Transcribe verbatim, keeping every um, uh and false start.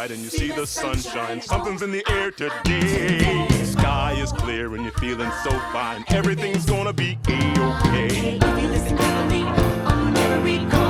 outside and you see the sunshine. Something's in the air today. Sky is clear and you're feeling so fine. Everything's gonna be A-okay. If you listen carefully on every call.